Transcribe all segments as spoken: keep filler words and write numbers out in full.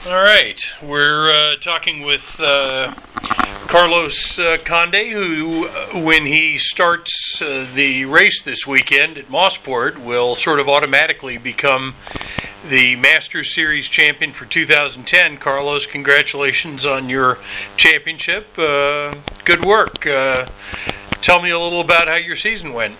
All right, we're uh, talking with uh, Carlos uh, Conde, who, uh, when he starts uh, the race this weekend at Mossport, will sort of automatically become the Masters Series champion for two thousand ten. Carlos, congratulations on your championship. Uh, good work. Uh, tell me a little about how your season went.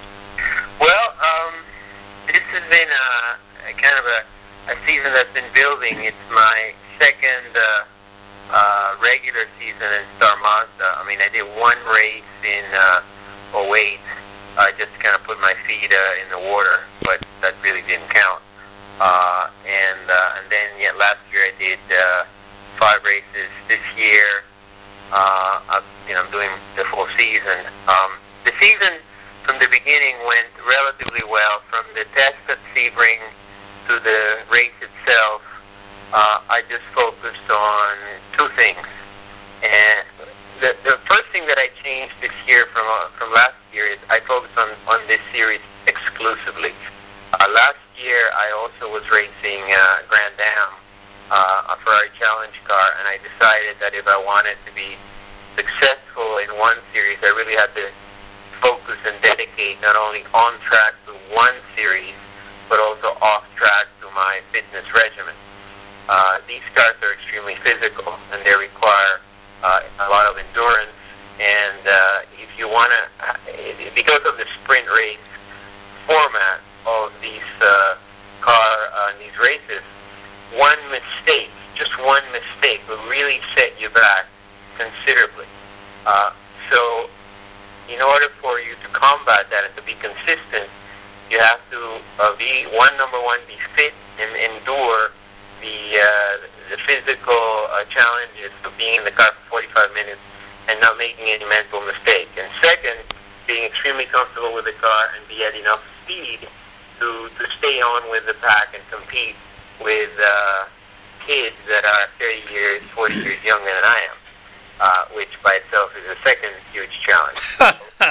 Well, um, this has been a, a kind of a a season that's been building. It's my second uh, uh, regular season in Star Mazda. I mean, I did one race in uh, oh eight, uh, just to kind of put my feet uh, in the water, but that really didn't count. Uh, and uh, and then yeah, last year I did uh, five races. This year, uh, I, you know, I'm doing the full season. Um, the season from the beginning went relatively well. From the test at Sebring to the race itself, uh, I just focused on two things. And the, the first thing that I changed this year from uh, from last year is I focused on, on this series exclusively. Uh, last year, I also was racing uh, Grand Am, uh, a Ferrari Challenge car, and I decided that if I wanted to be successful in one series, I really had to focus and dedicate not only on track to one series, but also off track to my fitness regimen. Uh, these cars are extremely physical, and they require uh, a lot of endurance. And uh, if you want to, because of the sprint race format of these uh, car uh, these races, one mistake, just one mistake, will really set you back considerably. Uh, so, in order for you to combat that and to be consistent, you have to uh, be one number one, be fit and endure the uh, the physical uh, challenges of being in the car for forty-five minutes and not making any mental mistake. And second, being extremely comfortable with the car and be at enough speed to to stay on with the pack and compete with uh, kids that are thirty years, forty years younger than I am, uh, which by itself is a second huge challenge. So,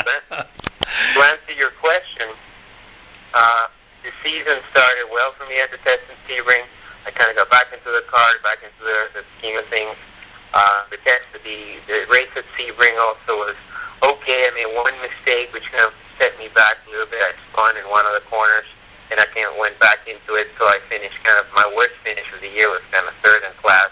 to answer your question, Uh, the season started well for me at the test in Sebring. I kind of got back into the car, back into the, the scheme of things. Uh, the test, the, the race at Sebring also was okay. I made one mistake, which kind of set me back a little bit. I spun in one of the corners, and I kind of went back into it, so I finished kind of, my worst finish of the year was kind of third in class.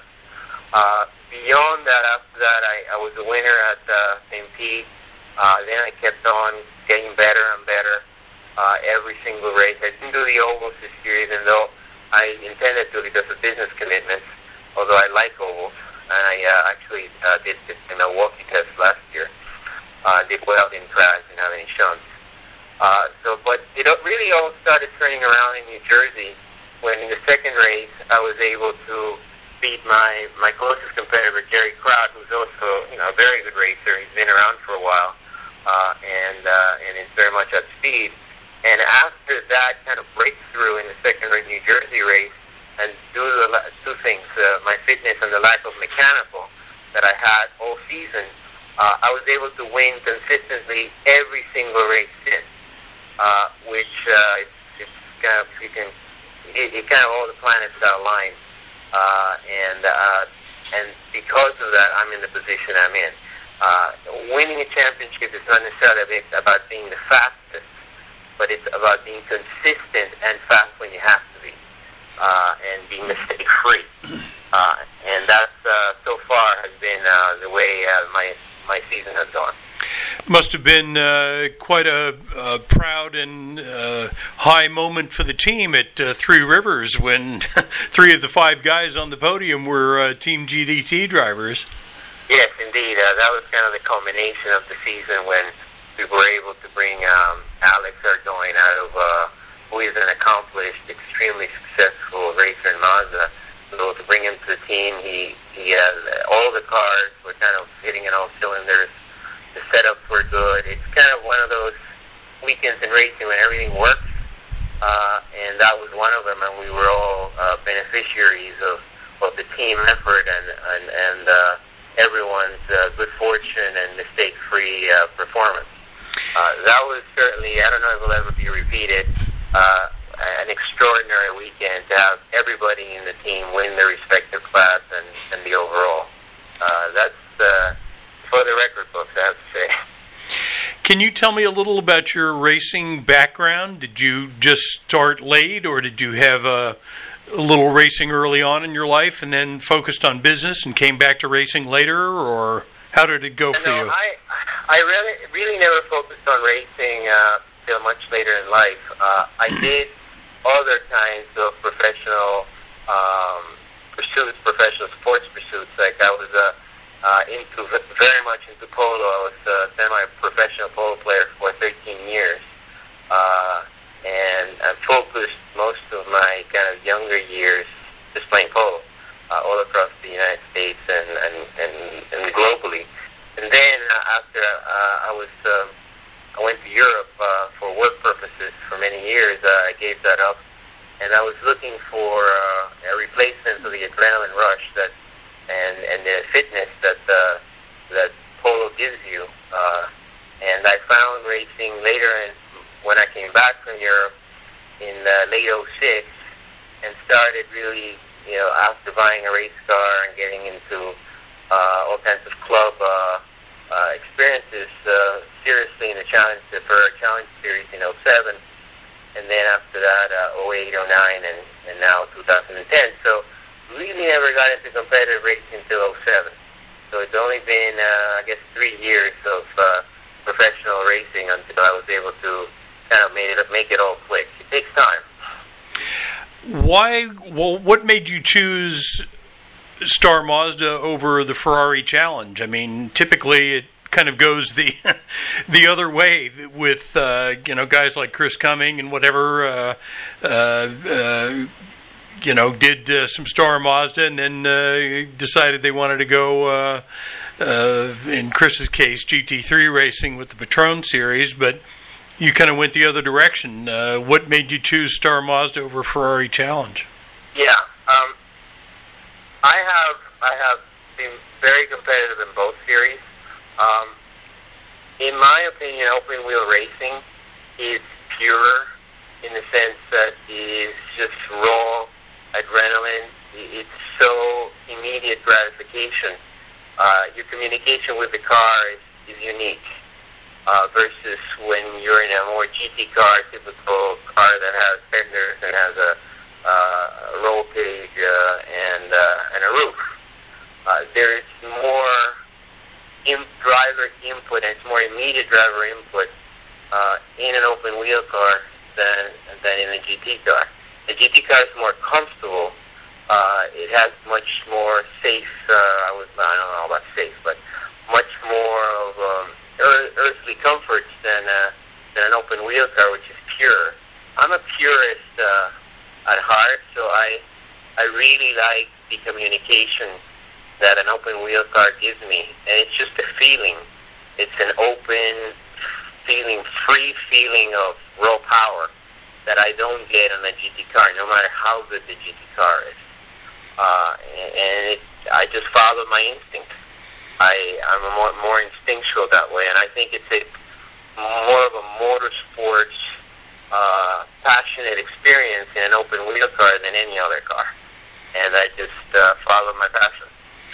Uh, beyond that, after that, I, I was a winner at uh, M P. Uh, then I kept on getting better and better. Uh, every single race. I didn't do the ovals this year, even though I intended to because of business commitments, although I like ovals. And I uh, actually uh, did the Milwaukee test last year. Uh, did well in crash, didn't have any shunts. Uh, so, but it really all started turning around in New Jersey when in the second race I was able to beat my, my closest competitor, Jerry Kraut, who's also, you know, a very good racer. He's been around for a while, uh, and, uh, and is very much at speed. And after that kind of breakthrough in the second New Jersey race, and due to the two things, uh, my fitness and the lack of mechanical that I had all season, uh, I was able to win consistently every single race since, uh, which uh, it's, it's kind of, you can, it, it kind of all the planets are aligned. Uh, and, uh, and because of that, I'm in the position I'm in. Uh, winning a championship is not necessarily about being the fastest, but it's about being consistent and fast when you have to be, uh, and being mistake-free. Uh, and that's, uh, so far, has been uh, the way uh, my my season has gone. Must have been uh, quite a, a proud and uh, high moment for the team at uh, Three Rivers when three of the five guys on the podium were uh, Team G D T drivers. Yes, indeed. Uh, that was kind of the culmination of the season when we were able to bring um, Alex Ardoin out of, uh, who is an accomplished, extremely successful racer in Mazda. So to bring him to the team, he, he has all the cars were kind of hitting in all cylinders. The setups were good. It's kind of one of those weekends in racing when everything works, uh, and that was one of them. And we were all uh, beneficiaries of, of the team effort and and, and uh, everyone's uh, good fortune and mistake-free uh, performance. Uh, that was certainly, I don't know if it will ever be repeated, uh, an extraordinary entire weekend to have everybody in the team win their respective class and, and the overall. Uh, that's uh, for the record books, I have to say. Can you tell me a little about your racing background? Did you just start late, or did you have a, a little racing early on in your life and then focused on business and came back to racing later, or how did it go for no, you? I, I really, really never focused on racing uh, till much later in life. Uh, I did other kinds of professional um, pursuits, professional sports pursuits. Like I was a Uh, into very much into polo. I was a semi-professional polo player for thirteen years, uh, and I focused most of my kind of younger years just playing polo uh, all across the United States and and, and, and globally. And then uh, after uh, I was, um, I went to Europe uh, for work purposes for many years. Uh, I gave that up, and I was looking for uh, a replacement for the adrenaline rush that. And, and the fitness that uh, that polo gives you, uh, and I found racing later. In, when I came back from Europe in uh, late oh six, and started really, you know, after buying a race car and getting into uh, all kinds of club uh, uh, experiences, uh, seriously in the challenge for a challenge series in oh seven, and then after that uh, oh eight, oh nine, and, and now two thousand ten. So. Really never got into competitive racing until oh seven. So it's only been, uh, I guess, three years of uh, professional racing until I was able to kind of make it, make it all click. It takes time. Why? Well, what made you choose Star Mazda over the Ferrari Challenge? I mean, typically it kind of goes the the other way with uh, you know, guys like Chris Cumming and whatever. Uh, uh, uh, you know, did uh, some Star Mazda and then uh, decided they wanted to go, uh, uh, in Chris's case, G T three racing with the Patron series, but you kind of went the other direction. Uh, what made you choose Star Mazda over Ferrari Challenge? Yeah, um, I have I have been very competitive in both series. Um, in my opinion, open wheel racing is purer in the sense that it is just raw adrenaline. It's so immediate gratification. Uh, your communication with the car is, is unique uh, versus when you're in a more G T car, typical car that has fenders and has a, uh, a roll cage uh, and uh, and a roof. Uh, there is more in- driver input, and it's more immediate driver input uh, in an open wheel car than than in a G T car. The G T car is more comfortable. Uh, it has much more safe, uh, I, was, I don't know about safe, but much more of um, earth, earthly comforts than, uh, than an open wheel car, which is pure. I'm a purist uh, at heart, so I, I really like the communication that an open wheel car gives me. And it's just a feeling. It's an open feeling, free feeling of raw power that I don't get on a G T car, no matter how good the G T car is. Uh, and it, I just follow my instinct. I, I'm a more, more instinctual that way, and I think it's a more of a motorsports uh, passionate experience in an open wheel car than any other car. And I just uh, follow my passion.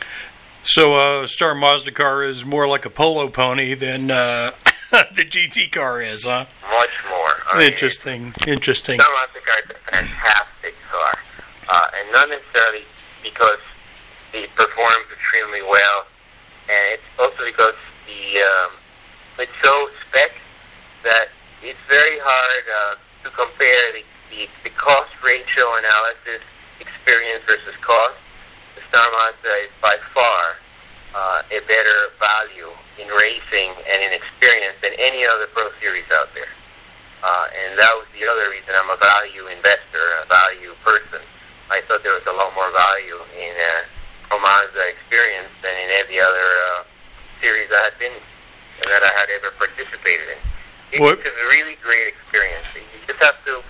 So a uh, Star Mazda car is more like a polo pony than uh, the G T car is, huh? Much more. I interesting, mean, interesting. Star Mazda car is a fantastic car. Uh, and not necessarily because it performs extremely well, and it's also because the um, it's so spec that it's very hard uh, to compare the, the, the cost ratio analysis, experience versus cost. The Star Mazda is by far uh, a better value in racing and in experience than any other Pro Series out there. Uh, and that was the other reason I'm a value investor, a value person. I thought there was a lot more value in uh, Pro Mazda experience than in every other uh, series I had been that I had ever participated in. It's what? a really great experience. You just have to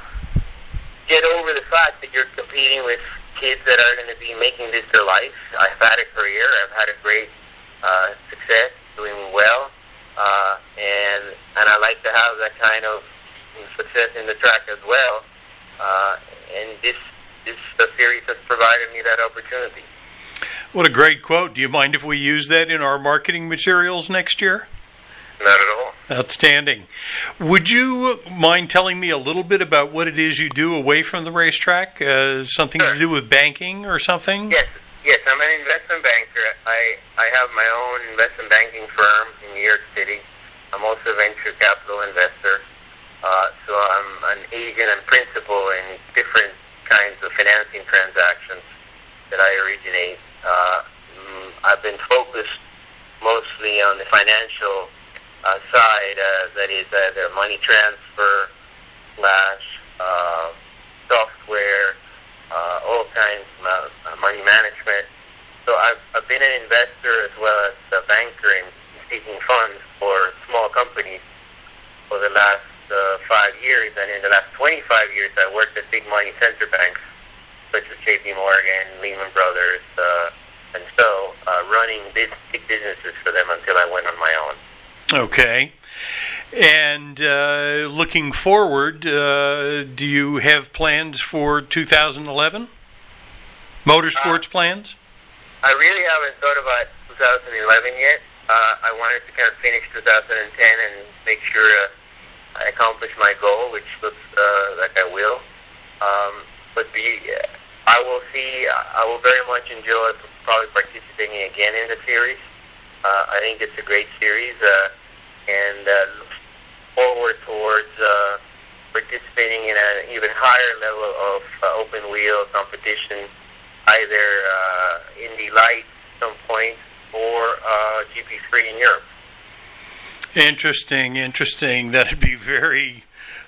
get over the fact that you're competing with kids that are going to be making this their life. I've had a career. I've had a great uh, success, doing well, uh, and and I like to have that kind of success in the track as well. Uh, and this this uh, series has provided me that opportunity. What a great quote. Do you mind if we use that in our marketing materials next year? Not at all. Outstanding. Would you mind telling me a little bit about what it is you do away from the racetrack? Uh, something Sure. to do with banking or something? Yes, yes. I'm an investment banker. I I have my own investment banking firm in New York City. I'm also a venture capital investor. Uh, so I'm an agent and principal in different kinds of financing transactions that I originate. Uh, mm, I've been focused mostly on the financial uh, side, uh, that is either money transfer, slash, uh, software, uh, all kinds of uh, money management. So I've, I've been an investor as well as a banker in seeking funds for small companies for the last uh, five years, and in the last twenty-five years I worked at big money center banks such as J P Morgan, Lehman Brothers, uh, and so uh, running big, big businesses for them until I went on my own. Okay. And uh, looking forward, uh, do you have plans for two thousand eleven? Motorsports uh, plans? I really haven't thought about two thousand eleven yet. Uh, I wanted to kind of finish two thousand ten and make sure uh, I accomplish my goal, which looks uh, like I will. Um, but the, uh, I will see, I will very much enjoy probably participating again in the series. Uh, I think it's a great series, uh, and uh, look forward towards uh, participating in an even higher level of uh, open wheel competition, either uh, Indy Light at some point or uh, G P three in Europe. Interesting, interesting. That'd be very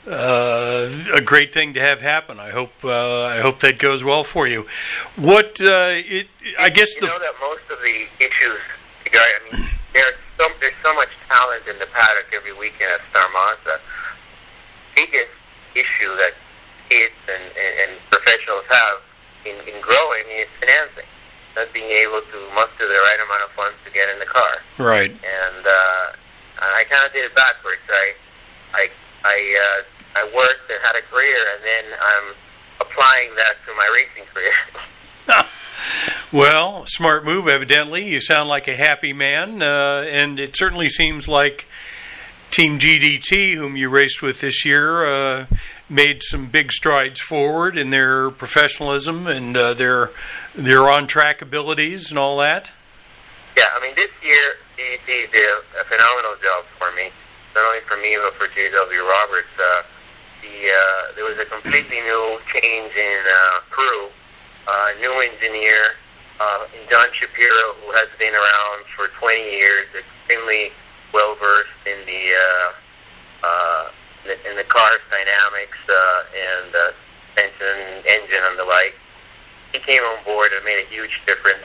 uh, a great thing to have happen. I hope uh, I hope that goes well for you. What uh, it? I you, guess you the know that most of the issues, I mean, there's so there's so much talent in the paddock every weekend at Star Mazda. Biggest issue that kids and, and, and professionals have in, in growing is financing. Not being able to muster the right amount of funds to get in the car. Right. And uh, I kind of did it backwards. I, I, I, uh, I worked and had a career, and then I'm applying that to my racing career. Well, smart move, evidently. You sound like a happy man, uh, and it certainly seems like Team G D T, whom you raced with this year, uh, made some big strides forward in their professionalism and uh, their their on-track abilities and all that. Yeah, I mean, this year G D T did a phenomenal job for me, not only for me but for J W Roberts. Uh, the uh, there was a completely new change in uh, crew, uh, new engineer, uh, John Shapiro, who has been around for twenty years, extremely well versed in the uh, uh, in the car's dynamics uh, and uh, suspension, engine, and the like. He came on board and made a huge difference,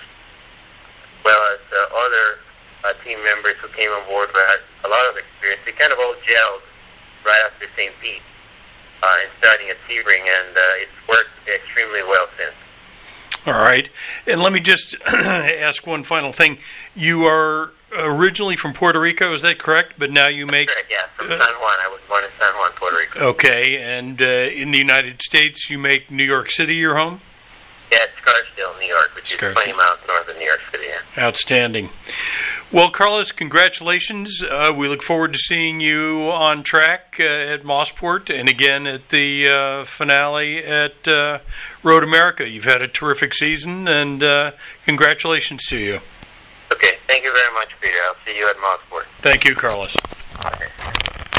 as well as uh, other uh, team members who came on board who had a lot of experience. They kind of all gelled right after Saint Pete uh, and starting at Sebring, and uh, it's worked extremely well since. All right. And let me just ask one final thing. You are originally from Puerto Rico, is that correct? But now you make... That's correct, yeah, from uh, San Juan. I was born in San Juan, Puerto Rico. Okay, and uh, in the United States, you make New York City your home? Yeah, it's Scarsdale, New York, which Scarsdale. is twenty miles north of New York City. Yeah. Outstanding. Well, Carlos, congratulations. Uh, we look forward to seeing you on track uh, at Mosport and again at the uh, finale at uh, Road America. You've had a terrific season, and uh, congratulations to you. Okay, thank you very much, Peter. I'll see you at Mosport. Thank you, Carlos.